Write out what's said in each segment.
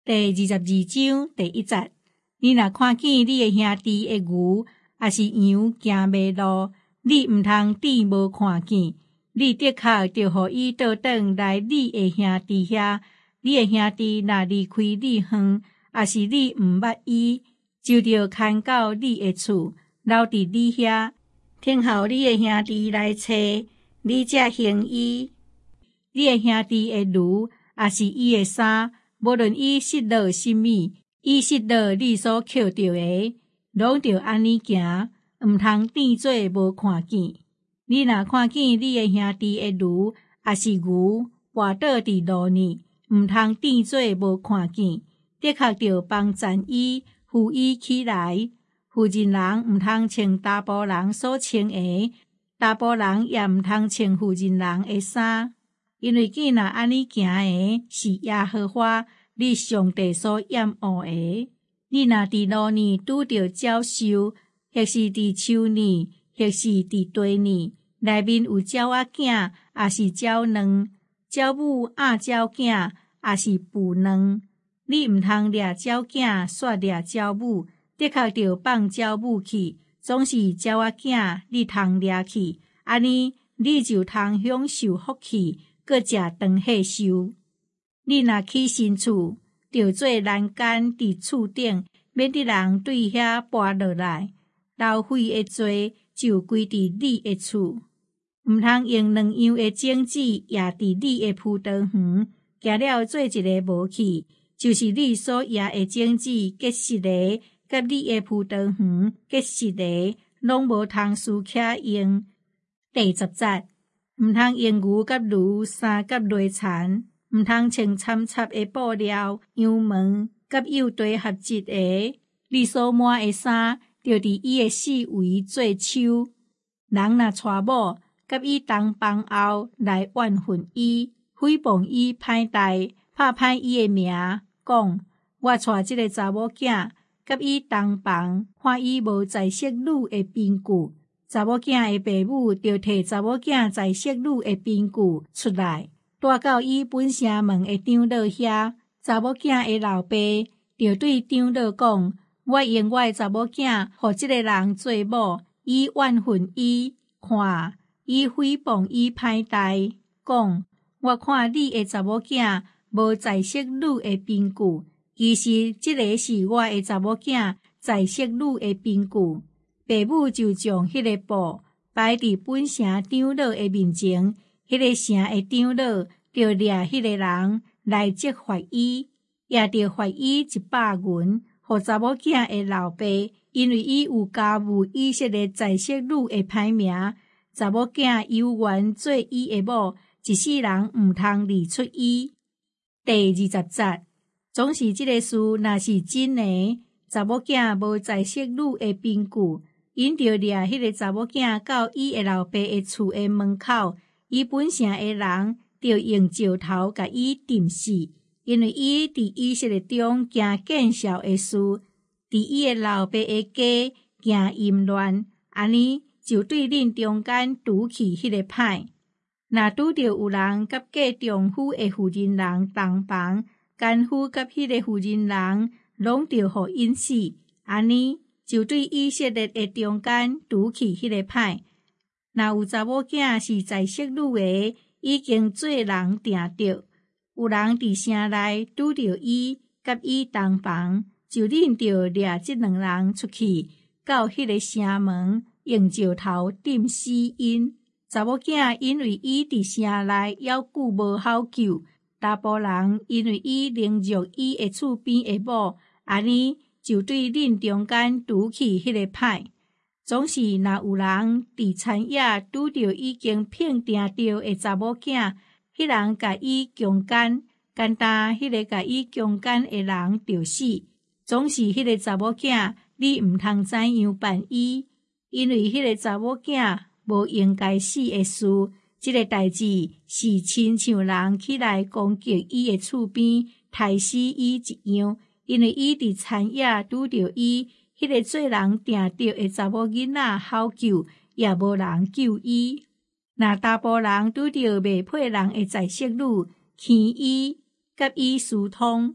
第22章第1节，你若看見你的兄弟的牛，也是羊行迷路，你毋通點無看見，你的確着互伊倒轉來你的兄弟遐。你的兄弟若離開你遠，也是你毋捌伊，就着牽到你的厝，留佇你遐，聽候你的兄弟來找，你才行伊。你的兄弟的牛，也是伊的衫。無論伊失落甚物，伊失落你所捡到的，攏着安尼行，毋通變做無看見。你若看見你的兄弟的牛，也是牛，跋倒佇路呢，毋通變做無看見，的確着幫贊伊，扶伊起來。婦人人毋通穿查甫人所穿的，查甫人也毋通穿婦人人的衫。因為囝若安尼行的，是耶和華你上帝所厭惡的。你若佇路呢拄着鳥獸，或是佇樹呢，或是佇地呢，內面有鳥仔囝，也是鳥卵，鳥母鴨鳥囝，也是父卵，你毋通掠鳥囝，煞掠鳥母，的確着放鳥母去，總是鳥仔囝你通掠去，安尼你就通享受福氣。閣食長歲壽。你若起新厝，着做欄杆佇厝頂，免得人對遐跋落來。流血的罪就歸佇你的厝。毋通用兩樣的種子壓佇你的葡萄園，行了做一個無去，就是你所壓的種子結實的，甲你的葡萄園結實的，攏無通輸起用。第10節。毋通用牛甲驢衫甲犁田，毋通穿參插的布料、羊毛甲幼地合織的。你所滿的衫，着佇伊的四圍做手。人若娶某，甲伊同房後來怨恨伊，誹謗伊歹待，拍歹伊的名，講我娶這個查某囝，甲伊同房，看伊無在色女的憑據。查某囝的爸母就摕查某囝在色女的憑據出來，帶到伊本城門的長老遐。查某囝的老爸就對長老講：我用我的查某囝，互這個人做某，伊怨恨伊，看伊誹謗伊歹待，講我看你的查某囝無在色女的憑據，其實這個是我的查某囝在色女的憑據。爸母就將迄個布擺佇本城長老的面前，迄個城的長老就掠迄個人來責罰伊，也着罰伊100銀，互查某囝的老爸，因為伊有加入以色列在色女的歹名，查某囝有緣做伊的某，一世人毋通離出伊。第20節，總是這個事若是真的，查某囝無在色女的憑據。因着掠迄個查某囝到伊的老爸的厝的門口，伊本城的人就用石頭甲伊釘死，因為伊佇以色列中行見笑的事，佇伊的老爸的家行淫亂，安尼就對恁中間拄去迄個歹。若拄着有人甲嫁丈夫的婦人人同房，奸夫甲迄個婦人人攏着互因死，安尼就對以色列的中間拄去迄個歹。若有查某囝是在色女的，已經做人定着，有人佇城內拄着伊，甲伊同房，就恁着掠這兩人出去，到迄個城門，用石頭釘死因。查某囝因為伊佇城內猶久無好救，查甫人因為伊凌辱伊的厝邊的某，安尼就對恁中間拄去迄個歹。總是若有人佇田野拄着已經聘定着的查某囝，迄人甲伊強姦，簡單迄個甲伊強姦的人就死。總是迄個查某囝，你毋通怎樣辦伊，因為迄個查某囝無應該死的事。這個代志是親像人起來攻擊伊的厝邊，殺死伊一樣。因為伊佇田野拄着伊，迄個做人定着的查某囡仔好救，也無人救伊。若查甫人拄着未配人的在色女，牽伊，甲伊私通，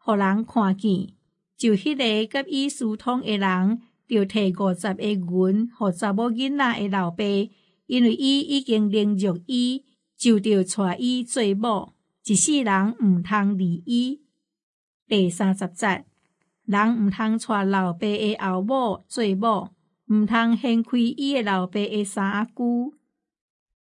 互人看见，就迄个甲伊私通的人，就摕50个银互查某囡仔的老爸，因为伊已经凌辱伊，就着带伊做某，一世人毋通离伊。第30节，人毋通带老爸的后母做某，毋通掀开伊的老爸的衫仔裤，